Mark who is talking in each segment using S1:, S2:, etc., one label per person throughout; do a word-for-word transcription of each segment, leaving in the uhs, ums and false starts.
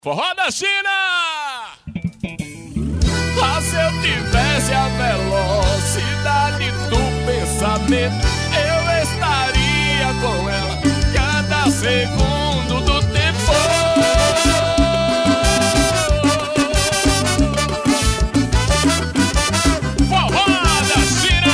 S1: Forró da China! Ah, se eu tivesse a velocidade do pensamento, eu estaria com ela cada segundo do tempo. Forró da China!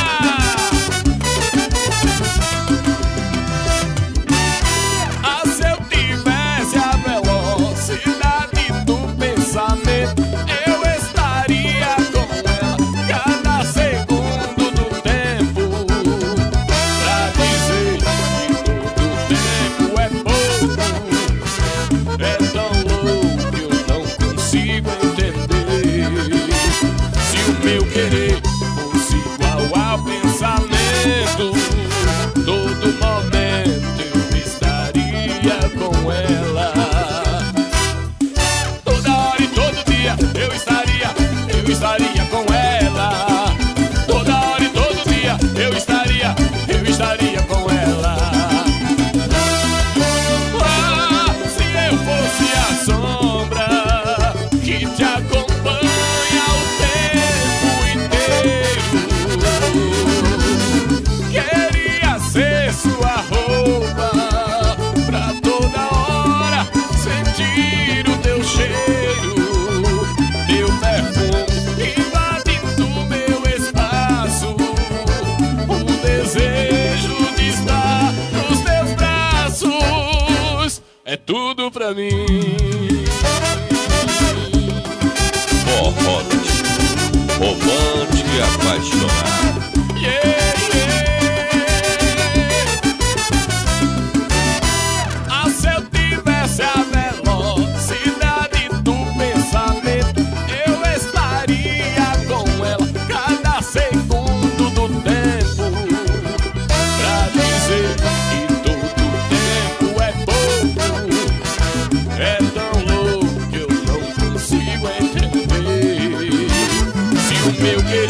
S1: Ah, se eu tivesse a velocidade do pensamento, eu estaria com ela cada segundo do tempo. Pra dizer que todo tempo é pouco, é tão louco que eu não consigo entender. Se o meu querer fosse igual ao pensamento, todo momento eu estaria com ela. Toda hora e todo dia eu estaria, eu estaria com ela. Toda hora e todo dia eu estaria, eu estaria com ela. Ah, se eu fosse a sombra que te acompanha o tempo inteiro, queria ser sua roupa pra toda hora sentir o teu cheiro, teu perfume invadindo meu espaço, o desejo de estar nos teus braços é tudo pra mim.
S2: Forró da China, romântico e apaixonado.
S1: Yeah, yeah. Ah, se eu tivesse a velocidade do pensamento, eu estaria com ela cada segundo do tempo. Pra dizer que todo tempo é pouco, é tão louco que eu não consigo entender. Se o meu querer